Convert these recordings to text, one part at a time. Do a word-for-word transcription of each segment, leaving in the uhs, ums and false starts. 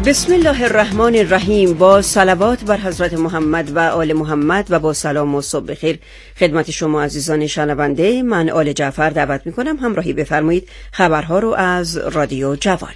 بسم الله الرحمن الرحیم. با صلوات بر حضرت محمد و آل محمد و با سلام و صبح بخیر خدمت شما عزیزان شنونده، من آل جعفر دعوت میکنم همراهی بفرمایید خبرها رو از رادیو جوان.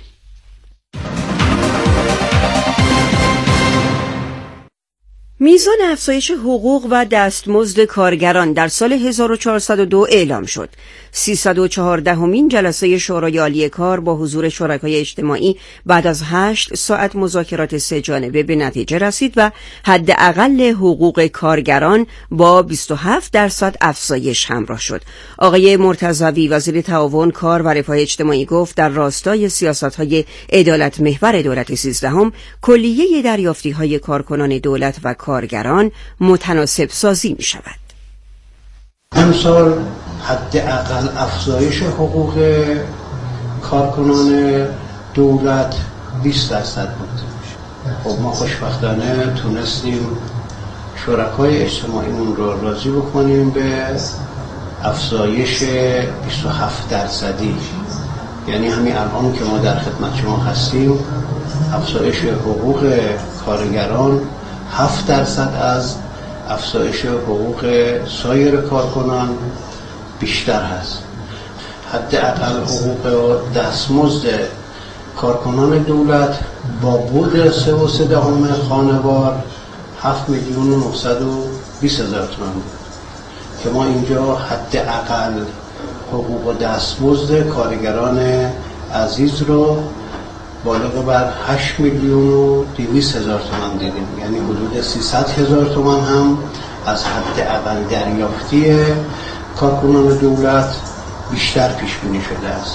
میزان افزایش حقوق و دستمزد کارگران در سال هزار و چهارصد و دو اعلام شد. سیصد و چهاردهمین جلسه شورای عالی کار با حضور شرکای اجتماعی بعد از هشت ساعت مذاکرات سه جانبه به نتیجه رسید و حداقل حقوق کارگران با بیست و هفت درصد افزایش همراه شد. آقای مرتضوی وزیر تعاون، کار و رفاه اجتماعی گفت در راستای سیاست‌های عدالت محور دولت سیزدهم کلیه دریافتی‌های کارکنان دولت و کارگران متناسب سازی می شود. امسال حداقل افزایش حقوق کارکنان دولت بیست درصد بود. خب ما خوشبختانه تونستیم شرکای اجتماعیمون رو راضی بکنیم به افزایش بیست و هفت درصدی، یعنی همین الان که ما در خدمت شما هستیم افزایش حقوق کارگران هفت درصد از افزایش حقوق سایر کارکنان بیشتر هست. حداقل حقوق دستمزد کارکنان دولت با بود سه و سه دهم خانوار هفت میلیون و نهصد و بیست هزار تومان بود که ما اینجا حداقل حقوق دستمزد کارگران عزیز رو بالغ بر هشت میلیون و دویست هزار تومان دیدیم، یعنی حدود سیصد هزار تومان هم از حداقل دریافتی کارکنان دولت بیشتر پیش بینی شده است.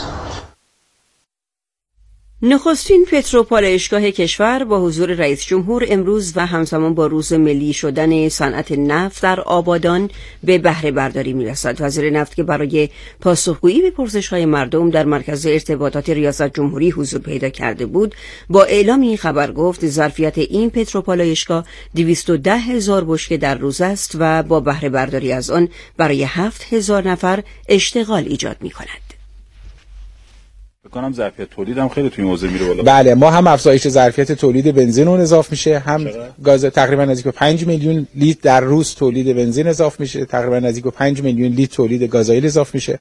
نخستین پتروپالایشگاه کشور با حضور رئیس جمهور امروز و همزمان با روز ملی شدن صنعت نفت در آبادان به بهره برداری می‌رسد. وزیر نفت که برای پاسخگویی به پرسش‌های مردم در مرکز ارتباطات ریاست جمهوری حضور پیدا کرده بود، با اعلام این خبر گفت ظرفیت این پتروپالایشگاه دویست و ده هزار بشکه در روز است و با بهره برداری از آن برای هفت هزار نفر اشتغال ایجاد می‌کند. بکنم ظرفیت تولید هم خیلی توی این حوزه میره بالا. بله، ما هم افزایش ظرفیت تولید بنزین اون اضافه میشه، هم گاز تقریبا نزدیک به پنج میلیون لیتر در روز تولید بنزین اضافه میشه، تقریبا نزدیک به پنج میلیون لیتر تولید گازوئیل اضافه میشه.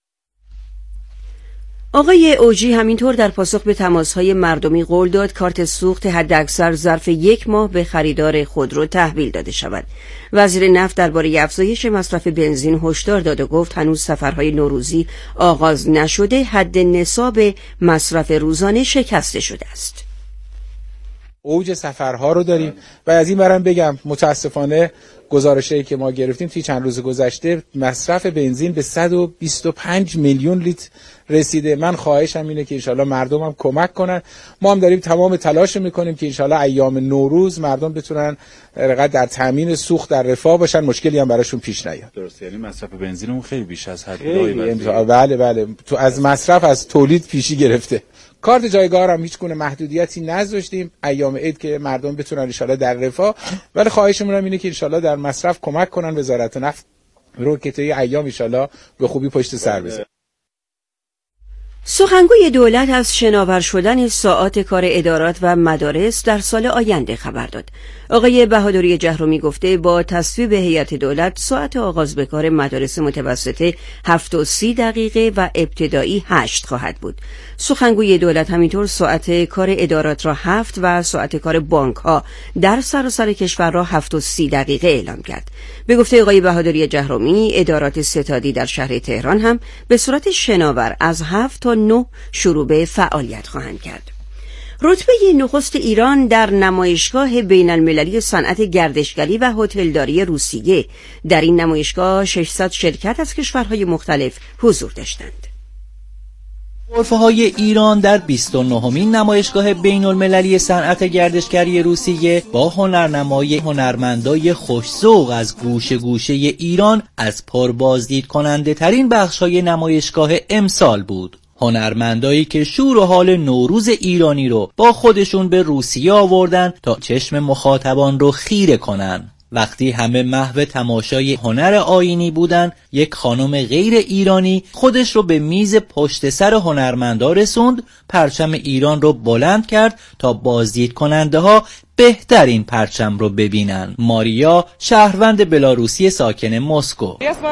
آقای اوجی همینطور در پاسخ به تماس‌های مردمی قول داد کارت سوخت حداکثر ظرف یک ماه به خریدار خودرو تحویل داده شود. وزیر نفت درباره افزایش مصرف بنزین هشدار داد و گفت هنوز سفرهای نوروزی آغاز نشده، حد نصاب مصرف روزانه شکسته شده است. اوج سفرها رو داریم و از این برم بگم متاسفانه گزارشی که ما گرفتیم توی چند روز گذشته مصرف بنزین به صد و بیست و پنج میلیون لیتر رسیده. من خواهشم اینه که انشالله مردم هم کمک کنن. ما هم داریم تمام تلاش میکنیم که انشالله ایام نوروز مردم بتونن در تامین سوخت در رفاه باشن، مشکلی هم براشون پیش نیاد. درسته، یعنی مصرف بنزینمون خیلی بیش از حد. بله بله، تو از مصرف از تولید پیشی گرفته. کارت جایگاه هم هیچ گونه محدودیتی نذاشتیم ایام عید که مردم بتونن ان شاءالله در رفاه، ولی خواهشمون هم اینه که ان شاءالله در مصرف کمک کنن وزارت نفت رو که تا ایام ان شاءالله به خوبی پشت سر بزنه. سخنگوی دولت از شناور شدن ساعات کار ادارات و مدارس در سال آینده خبر داد. آقای بهادری جهرومی گفته با تصویب هیئت دولت ساعت آغاز به کار مدارس متوسطه هفت و سی دقیقه و ابتدایی هشت خواهد بود. سخنگوی دولت همینطور ساعت کار ادارات را هفت و ساعت کار بانک ها در سراسر کشور را هفت و سی دقیقه اعلام کرد. به گفته آقای بهادری جهرومی ادارات ستادی در شهر تهران هم به صورت شناور از هفت تا نه شروع به فعالیت خواهند کرد. رتبه نخست ایران در نمایشگاه بین المللی صنعت گردشگری و هتلداری روسیه. در این نمایشگاه ششصد شرکت از کشورهای مختلف حضور داشتند. غرفه‌های ایران در بیست و نهمین نمایشگاه بین المللی صنعت گردشگری روسیه با هنرنمای هنرمندای خوش‌ذوق از گوشه گوشه ایران از پربازدید کننده ترین بخش‌های نمایشگاه امسال بود. هنرمندایی که شور و حال نوروز ایرانی رو با خودشون به روسیه آوردن تا چشم مخاطبان رو خیره کنن. وقتی همه محو تماشای هنر آیینی بودن، یک خانم غیر ایرانی خودش رو به میز پشت سر هنرمندا رسوند، پرچم ایران رو بلند کرد تا بازدید کننده ها بهترین پرچم رو ببینن. ماریا شهروند بلاروسی ساکن مسکو.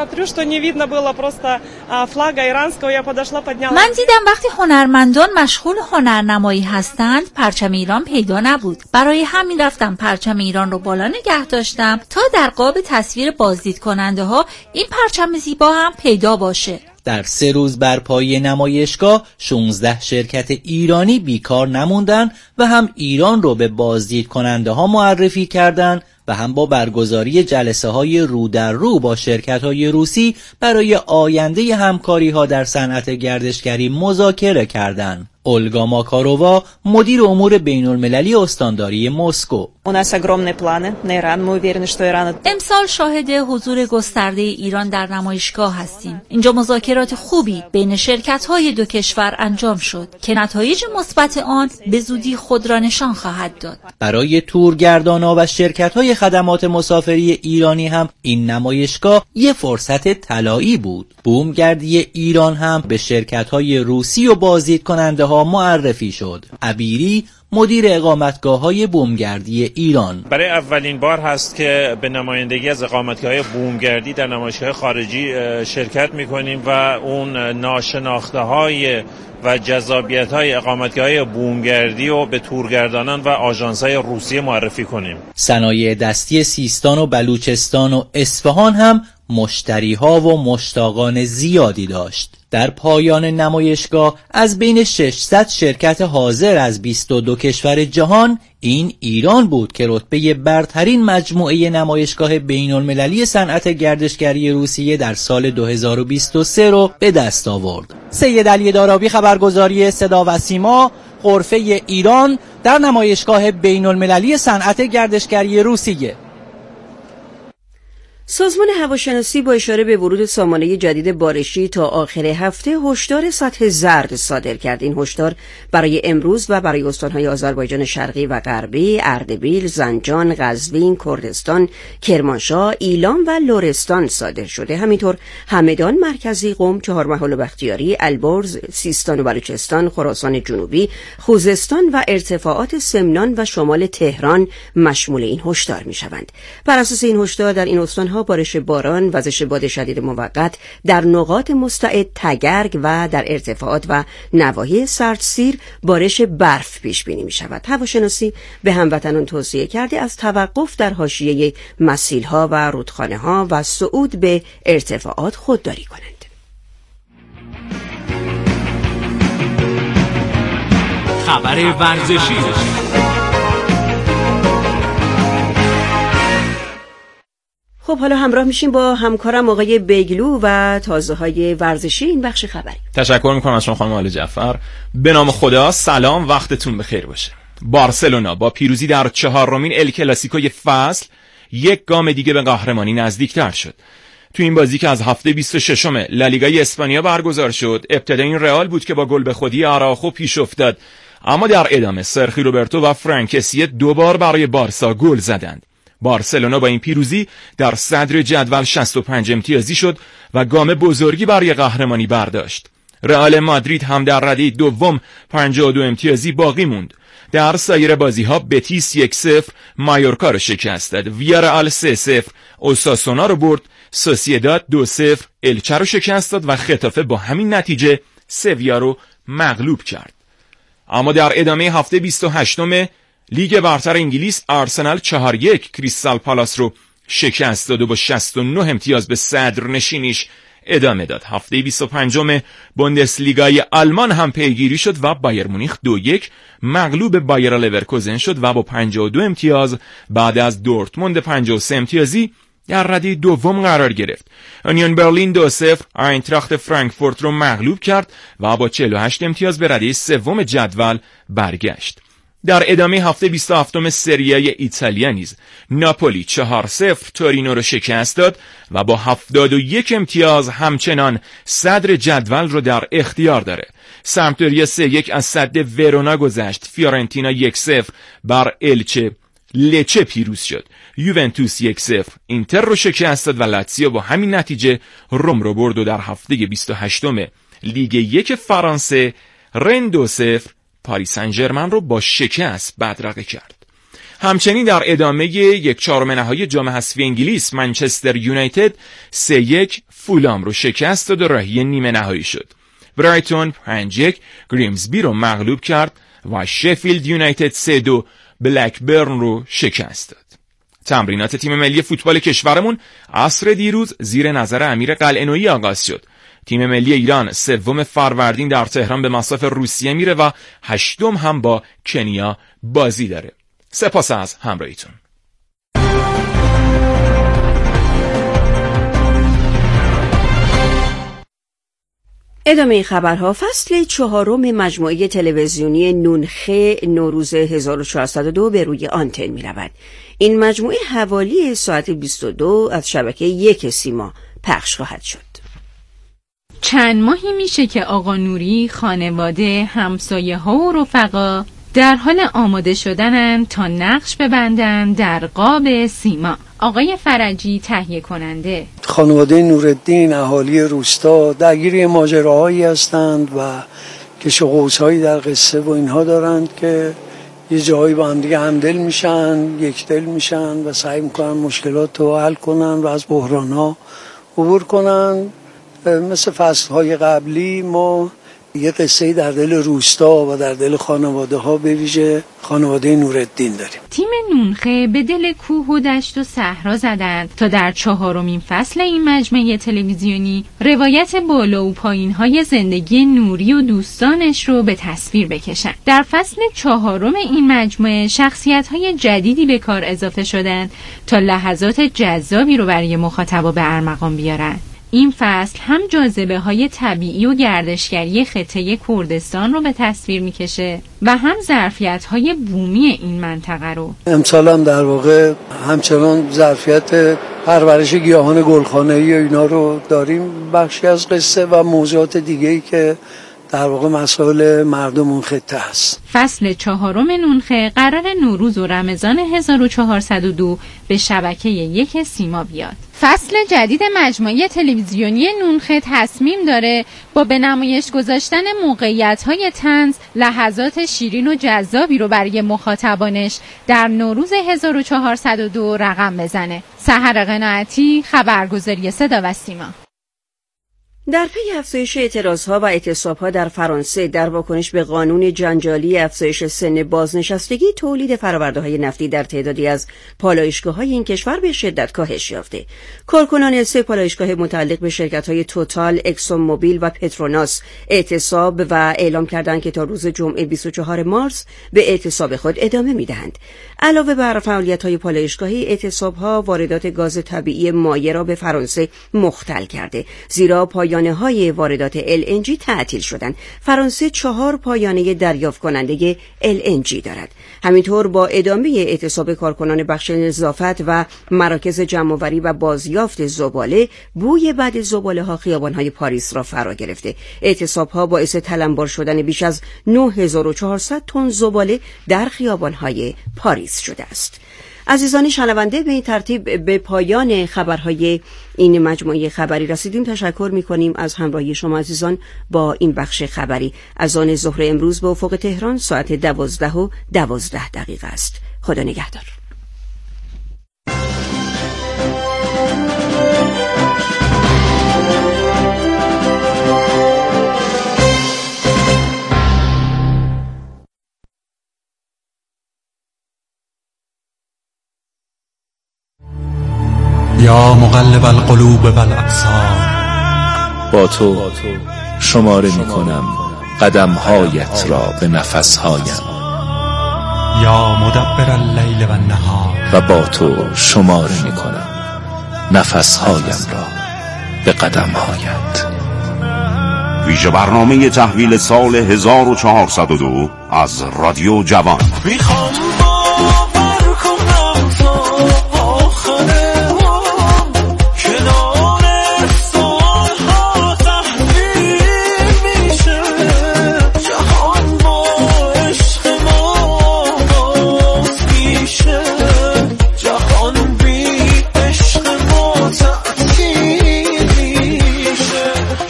من دیدم وقتی هنرمندان مشغول هنرنمایی هستند پرچم ایران پیدا نبود. برای همین رفتم پرچم ایران رو بالا نگه داشتم تا در قاب تصویر بازدید کننده ها این پرچم زیبا هم پیدا باشه. در سه روز برپایی نمایشگاه شانزده شرکت ایرانی بیکار نموندن و هم ایران رو به بازدید کننده ها معرفی کردند و هم با برگزاری جلسه های رو در رو با شرکت های روسی برای آینده همکاری ها در صنعت گردشگری مذاکره کردند. اولگا ماکارووا مدیر امور بین المللی استانداری مسکو. امسال شاهد حضور گسترده ایران در نمایشگاه هستیم. اینجا مذاکرات خوبی بین شرکت‌های دو کشور انجام شد که نتایج مثبت آن به زودی خود را نشان خواهد داد. برای تورگردانا و شرکت‌های خدمات مسافری ایرانی هم این نمایشگاه یه فرصت طلایی بود. بومگردی ایران هم به شرکت‌های روسی و بازدید کننده ها معرفی شد. عبیری مدیر اقامتگاه‌های بومگردی ایران: برای اولین بار هست که به نمایندگی از اقامتگاه‌های بومگردی در نمایشگاه خارجی شرکت می‌کنیم و اون ناشناخته‌های و جذابیت‌های اقامتگاه‌های بومگردی رو به تورگردانان و آژانس‌های روسی معرفی کنیم. صنایع دستی سیستان و بلوچستان و اصفهان هم مشتری‌ها و مشتاقان زیادی داشت. در پایان نمایشگاه از بین ششصد شرکت حاضر از بیست و دو کشور جهان، این ایران بود که رتبه برترین مجموعه نمایشگاه بین المللی صنعت گردشگری روسیه در سال دو هزار و بیست و سه رو به دست آورد. سید علی دارابی، خبرگزاری صدا و سیما، غرفه ایران در نمایشگاه بین المللی صنعت گردشگری روسیه. سازمان هواشناسی با اشاره به ورود سامانه جدید بارشی تا آخر هفته هشدار سطح زرد صادر کرد. این هشدار برای امروز و برای استان‌های آذربایجان شرقی و غربی، اردبیل، زنجان، قزوین، کردستان، کرمانشاه، ایلام و لرستان صادر شده. همینطور همدان، مرکزی، قم، چهارمحال و بختیاری، البرز، سیستان و بلوچستان، خراسان جنوبی، خوزستان و ارتفاعات سمنان و شمال تهران مشمول این هشدار می‌شوند. بر اساس این هشدار در این استان‌ها بارش باران، وزش باد شدید موقت در نقاط مستعد تگرگ و در ارتفاعات و نواحی سردسیر بارش برف پیش بینی می شود. هواشناسی به هموطنان توصیه کرده از توقف در حاشیه مسیل‌ها و رودخانه‌ها و صعود به ارتفاعات خودداری کنند. خبر ورزشی. خب حالا همراه میشیم با همکارم آقای بیگلو و تازه‌های ورزشی این بخش خبری. تشکر میکنم از شما خانم آل جعفر. به نام خدا، سلام، وقتتون بخیر باشه. بارسلونا با پیروزی در چهارمین ال کلاسیکوی فصل یک گام دیگه به قهرمانی نزدیکتر شد. تو این بازی که از هفته بیست و ششم لالیگای اسپانیا برگزار شد، ابتدا این رئال بود که با گل به خودی آراخو پیش افتاد، اما در ادامه سرخی روبرتو و فرانکسی دوبار برای بارسا گل زدند. بارسلونا با این پیروزی در صدر جدول شصت و پنج امتیازی شد و گام بزرگی برای قهرمانی برداشت. رئال مادرید هم در رده دوم پنجاه و دو امتیازی باقی موند. در سایر بازی‌ها بتیس یک صفر مایورکا رو شکست داد، ویارئال سه صفر اوساسونا رو برد، سوسییداد دو صفر الچه رو شکست داد و خطافه با همین نتیجه سویا رو مغلوب کرد. اما در ادامه هفته بیست و هشتم لیگ برتر انگلیس، آرسنال چهار یک کریستال پالاس رو شکست داد و با شصت و نه امتیاز به صدر نشینیش ادامه داد. هفته بیست و پنجم بوندسلیگای آلمان هم پیگیری شد و بایر مونیخ دو یک مغلوب بایر لورکوزن شد و با پنجاه و دو امتیاز بعد از دورتموند پنجاه و سه امتیازی در رده دوم قرار گرفت. اونیون برلین دو صفر آینتراخت فرانکفورت رو مغلوب کرد و با چهل و هشت امتیاز به رده سوم جدول برگشت. در ادامه هفته بیست و هفتم سری آ ایتالیا نیز ناپولی چهار صفر تورینو رو شکست داد و با هفتاد و یک امتیاز همچنان صدر جدول رو در اختیار داره. سمپدوریا سه یک از صد ورونا گذشت. فیورنتینا یک صفر بر الچه لچه پیروز شد. یوونتوس یک صفر اینتر رو شکست داد و لاتزیو با همین نتیجه روم رو برد و در هفته بیست و هشتم لیگ یک فرانسه رن دو صفر پاریس سن ژرمن رو با شکست بدرقه کرد. همچنین در ادامه یک چهارم نهایی جام حذفی انگلیس منچستر یونایتد سه یک فولام رو شکست داد و راهی نیمه نهایی شد. برایتون پنج یک گریمزبی رو مغلوب کرد و شفیلد یونایتد سه دو بلکبرن رو شکست داد. تمرینات تیم ملی فوتبال کشورمون عصر دیروز زیر نظر امیر قلعه‌نویی آغاز شد. تیم ملی ایران سوم فروردین در تهران به مصاف روسیه میره و هشتم هم با کنیا بازی داره. سپاس از همراهیتون. ادامه خبرها. فصل چهارم مجموعه تلویزیونی نونخه نوروز هزار و چهارصد و دو به روی آنتن می رود. این مجموعه حوالی ساعت بیست و دو از شبکه یک سیما پخش خواهد شد. چند ماهی میشه که آقا نوری، خانواده، همسایه ها و رفقا در حال آماده شدنن تا نقش ببندن در قاب سیما. آقای فرجی تهیه کننده. خانواده نورالدین، اهالی روستا درگیر ماجراهایی هستند و کش و قوس‌هایی در قصه و اینها دارند که یه جایی با هم دیگه همدل میشن، یک دل میشن و سعی میکنن مشکلات رو حل کنن و از بحران‌ها عبور کنن. مثل فصل‌های قبلی ما یه قصه در دل روستا و در دل خانواده ها به ویژه خانواده نورالدین داریم. تیم نونخه به دل کوه و دشت و صحرا زدند تا در چهارمین فصل این مجموعه تلویزیونی روایت بالا و پایین های زندگی نوری و دوستانش رو به تصویر بکشند. در فصل چهارم این مجموعه شخصیت های جدیدی به کار اضافه شدند تا لحظات جذابی رو برای مخاطبا به ارمغان بیارن. این فصل هم جاذبه های طبیعی و گردشگری خطه کردستان رو به تصویر میکشه و هم ظرفیت های بومی این منطقه رو. امسال هم در واقع همچنان ظرفیت پرورش گیاهان گلخانه‌ای و اینا رو داریم، بخشی از قصه و موضوعات دیگه‌ای که در واقع مسائل مردم اون خطه هست. فصل چهارم نونخه قرار نوروز و رمضان هزار و چهارصد و دو به شبکه یک سیما بیاد. فصل جدید مجموعه تلویزیونی نونخه تصمیم داره با به نمایش گذاشتن موقعیت‌های طنز لحظات شیرین و جذابی رو برای مخاطبانش در نوروز هزار و چهارصد و دو رقم بزنه. سحر قناعتی، خبرگزاری صدا و سیما. در پی افزایش اعتراضها و اعتصابها در فرانسه در واکنش به قانون جنجالی افزایش سن بازنشستگی، تولید فرآورده‌های نفتی در تعدادی از پالایشگاه‌های این کشور به شدت کاهش یافته. کارکنان سه پالایشگاه متعلق به شرکت‌های توتال، اکسون موبیل و پتروناس اعتصاب و اعلام کردند که تا روز جمعه بیست و چهارم مارس به اعتصاب خود ادامه می‌دهند. علاوه بر فعالیت‌های پالایشگاهی، اعتصابها واردات گاز طبیعی مایع را به فرانسه مختل کرده، زیرا پایانه‌های واردات ال ان جی تعطیل شدند. فرانسه چهار پایانه دریافت کننده ال ان جی دارد. همینطور با ادامه اعتصاب کارکنان بخش نظافت و مراکز جمع‌آوری و بازیافت زباله، بوی بد زباله‌ها خیابان‌های پاریس را فرا گرفته. اعتصاب‌ها باعث تلمبار شدن بیش از نه هزار و چهارصد تن زباله در خیابان‌های پاریس شده است. عزیزان شنونده، به این ترتیب به پایان خبرهای این مجموعه خبری رسیدیم. تشکر می‌کنیم از همراهی شما عزیزان با این بخش خبری. از آن ظهر امروز به افق تهران ساعت دوازده و دوازده دقیقه است. خدا نگهدار. یا مقلب القلوب والابصار، با تو شماره می کنم قدمهایت را به نفسهایم. یا مدبر اللیل والنهار، و با تو شماره می کنم نفسهایم را به قدمهایت. ویژه برنامه تحویل سال هزار و چهارصد و دو از رادیو جوان. میخوام باور کنم تا آخره show.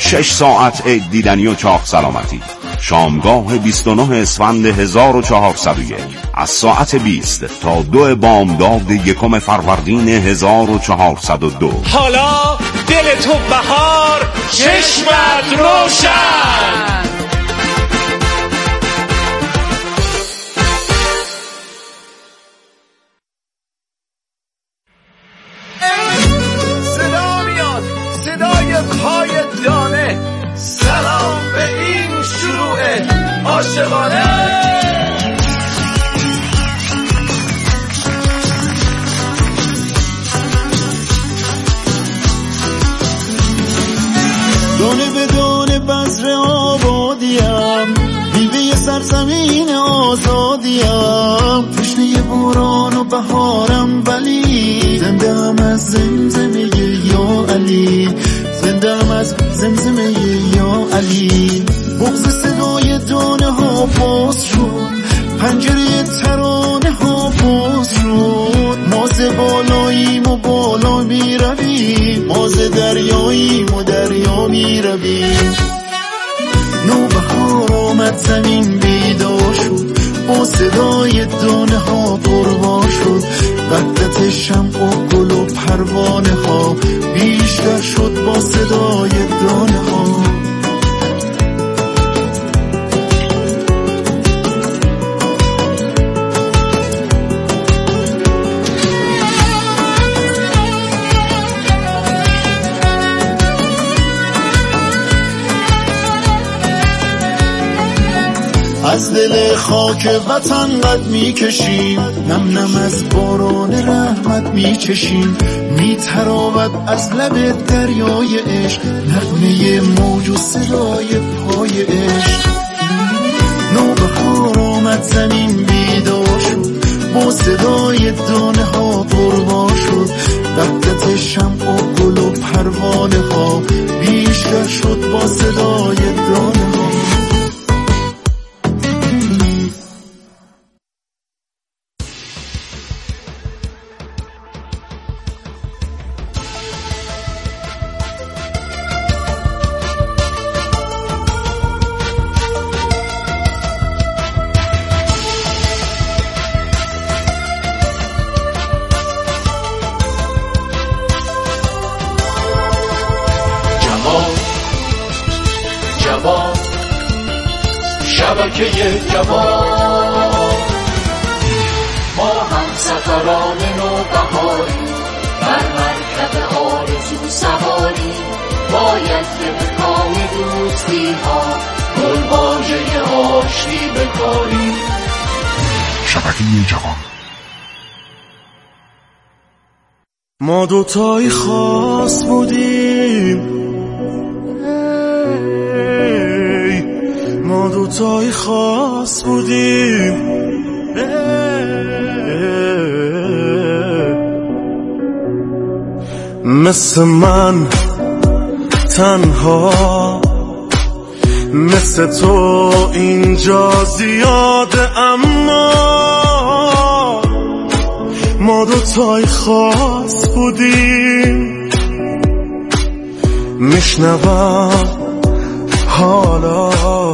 شش ساعت عید دیدنی و چاق سلامتی. شامگاه بیست و نه اسفند هزار و چهارصد و یک از ساعت بیست تا دو بامداد یکم فروردین هزار و چهارصد و دو. حالا دل تو بهار، چشمت روشن. صدا میاد، صدای پای دانه. سلام به این شروع عاشقانه. دانه به دانه بذر آبادیم، میوه سرزمین آزادیم. تشنه باران و بهارم ولی زنده هم از زمزمه یا علی، زنده هم از زمزمه یا علی. بغض صدای دانه ها باز شد، پنجره ترانه ها باز شد. ما ز بالاییم و بالا می رویم، ما ز دریاییم و دریا می رویم. نوبهار آمد زمین بیدار شد، با صدای دانه ها پروا شد. وحدت شمع و گل و پروانه ها بیشتر شد با صدای دانه ها. از دل خاک وطن قد می کشیم، نم نم از باران رحمت می چشیم. می تراود از لب دریای عشق، نغمه موج و صدای پای عشق. نوبهار آمد زمین بیدار شد، با صدای دانه ها پروا شد. وحدت شمع و گل و پروانه ها بیشتر شد با صدای دانه ها. شبکه جوان، ما هم سفران نوبهاری، بر مرکب آرزو سواری. باید که به کام دوستی ها گل واژه آشتی بکاری. شبکه جوان. ما دوتایی خاص بودیم، ما دوتایی خاص بودیم. مثل من تنها، مثل تو اینجا زیاده، اما ما دوتایی خاص بودیم. میشنوم حالا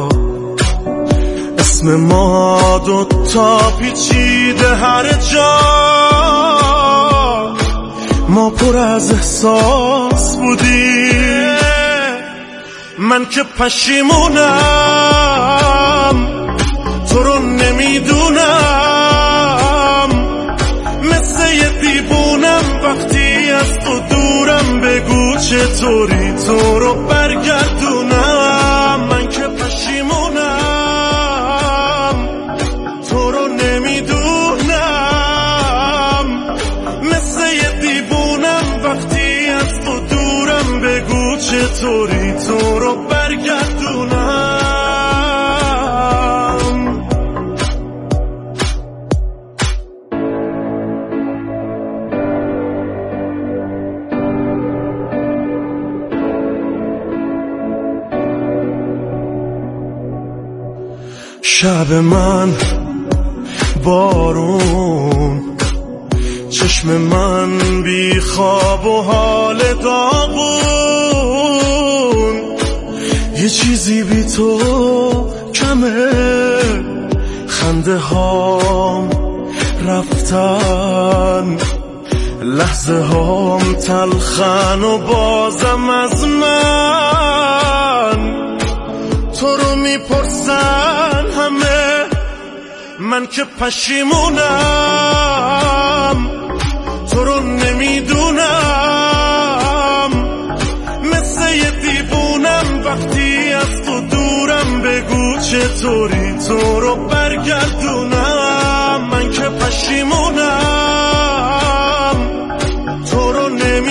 اسم ما دوتا پیچیده هر جا. ما پر از احساس بودیم. من که پشیمونم تو رو نمیدونم، مثل یه دیوونم وقتی از تو دورم. بگو چطوری تو رو برگردونم. من که پشیمونم تو رو نمیدونم، مثل یه دیوونم وقتی از تو دورم. بگو چطوری تو رو برگردونم. شب من بارون، چشم من بی خواب و حال داغون. یه چیزی بی تو کمه، خنده هام رفتن، لحظه هام تلخن و بازم از من تو رو میپرسن همه، من که پشیمونم تو رو نمیدونم، مثل یه دیوونم وقتی از تو دورم، بگو چطوری تو رو برگردونم، من که پشیمونم تو رو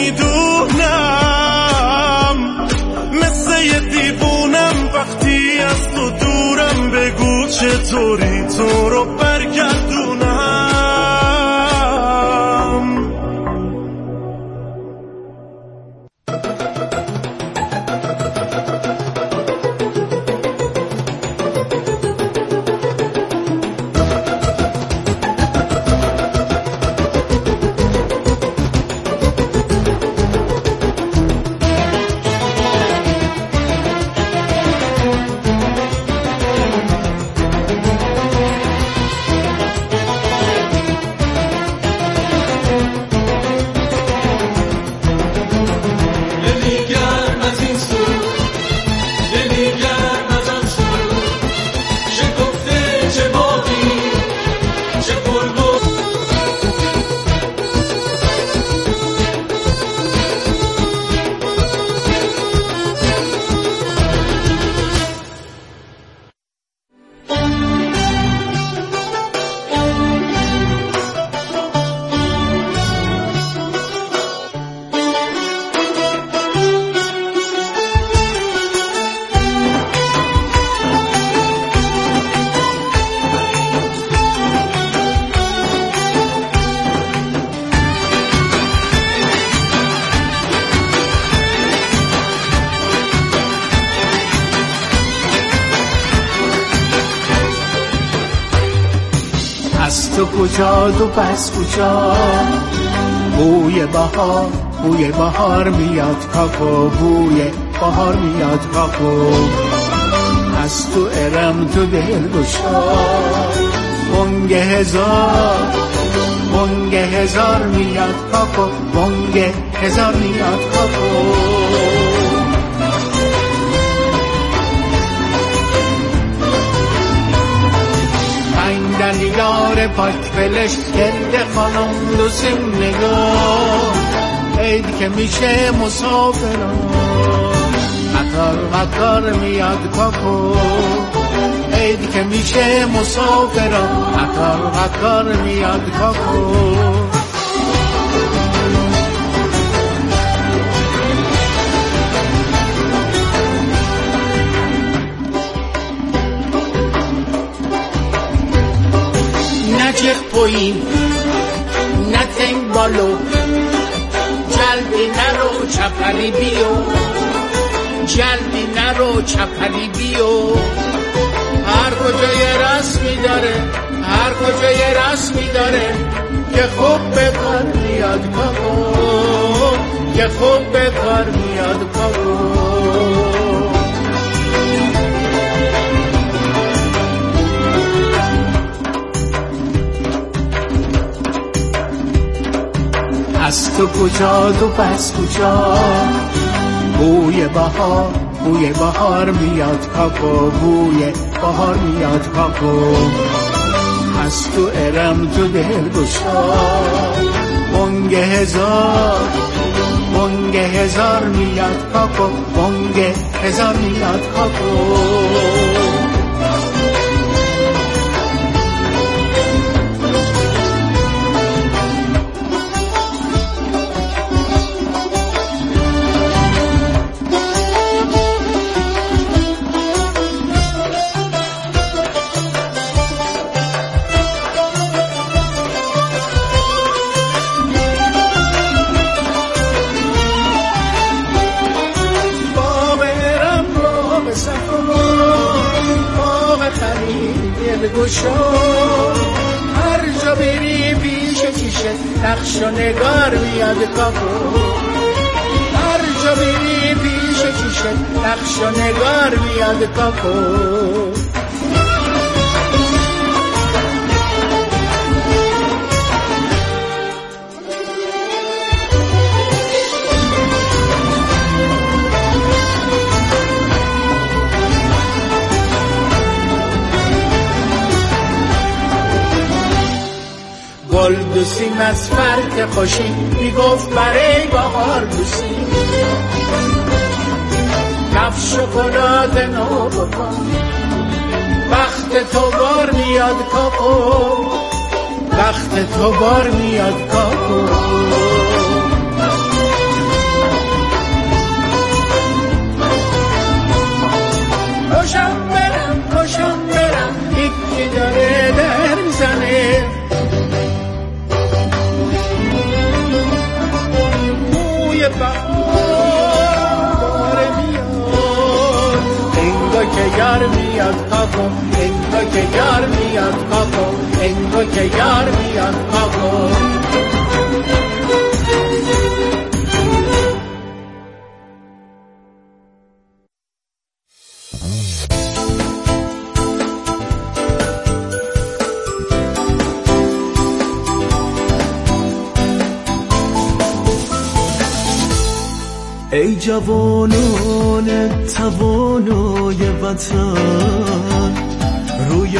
نمیدونم، مثل یه دیوونم وقتی از تو دورم، بگو چطوری تو رو برگردونم. تو کجا دو پس کجا، بوی بهار بوی بهار میاد کاکو، بوی بهار میاد کاکو، از تو ارم تو دل گشا، بانگ هزار بانگ هزار میاد کاکو، بانگ هزار میاد کاکو. دلیدار پاک فلش گرد خانم دو سیم نگاه، عید که میشه مسافران قطار قطار میاد کاکو، عید که میشه مسافران قطار قطار میاد کاکو. نچخ پوی نتنگ بالو، جلبی نرو چپلی بیو، جلبی نرو چپلی بیو، هر کجا یه رسمی داره، هر کجا یه رسمی داره، که خوب به کار میاد کاکو، که خوب به کار میاد کاکو. از تو کجا دو پس کجا، بوی بهار بوی بهار میاد کاکو، بوی بهار میاد کاکو، از تو ارم تو دل گشا، بانگ هزار بانگ هزار میاد کاکو، بانگ هزار میاد کاکو. هر جا بری پیش چیشه نقش و نگار میاد کاکو، هر جا بری پیش چیشه پیش نقش و نگار میاد کاکو. گل دوسیم از فرق خوشی میگفت برای بهار دوسی. کف شکلات نو بکن وقت تو بار میاد کاکو. وقت تو بار میاد کاکو. کشم برم کشم برم یکی داره در میزنه. موی بهار داره میاد انگا که یار میاد کاکو. انگا که یار میاد کاکو. انگا که یار میاد کاکو. ای جوانان توانای وطن روی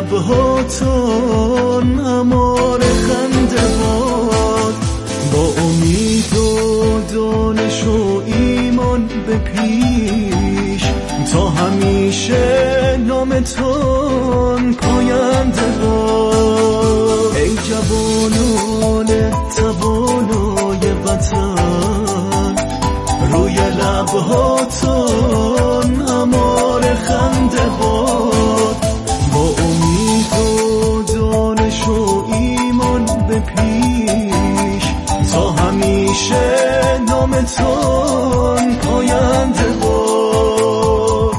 لبهاتون امار خنده باد. با امید و دانش و ایمان به پیش تا همیشه نامتون پاینده باد. ای جوانان توانای وطن روی لبهاتون امار خنده باد. با امید و دانش و ایمان به پیش تا همیشه نامتون پاینده باد.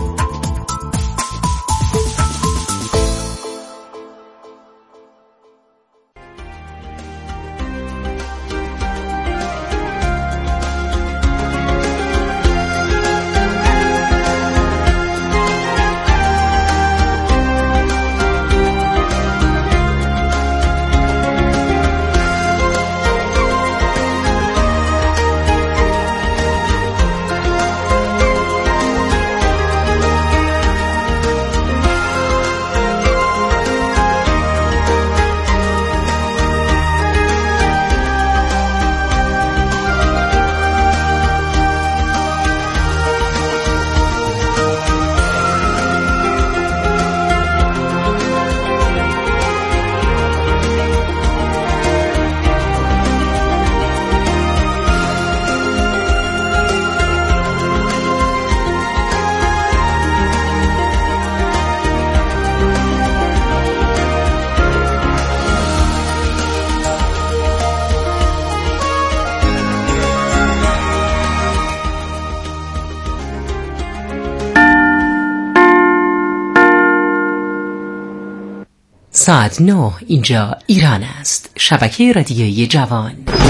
ساعت نه اینجا ایران است. شبکه رادیویی جوان.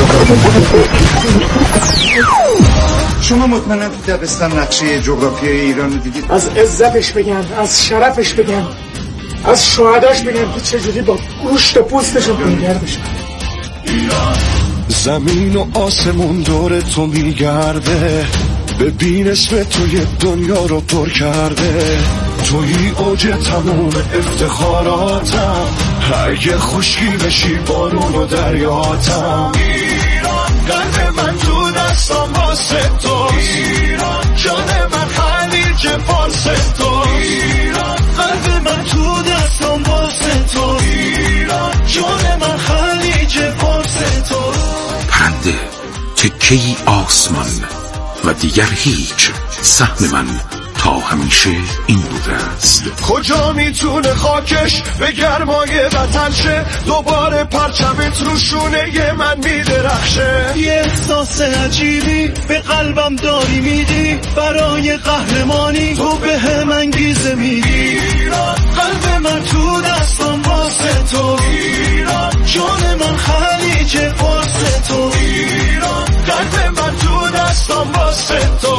شما مطمئناً تو دبستان نقشه جغرافیای ایران رو دیدید؟ از عزتش بگن، از شرفش بگن، از شهداش بگن که چجوری با گوشت و پوستشون پیگر بشن. زمین و آسمون دور تو میگرده، ببین اسم توی دنیا رو پر کرده. توی اوج تموم افتخاراتم، اگه خشکی بشی بارون و دریاتم. ایران قلب من تو دستم واسه تو، ایران جان من خلیج فارس تو، ایران قلب من تو دستم واسه تو، ایران جان من خلیج فارس تو. پرنده تکه‌ای آسمان و دیگر هیچ، سهم من تا همیشه این بوده است. کجا میتونه خاکش به گرمای وطن شه، دوباره پرچمت رو شونه من میدرخشه. یه احساس عجیبی به قلبم داری میدی، برای قهرمانی تو به هم انگیزه میدی. ایران قلب من تو دستم واسه تو، ایران جان من خلیج فارس تو، ایران قلب من تو دستم واسه تو،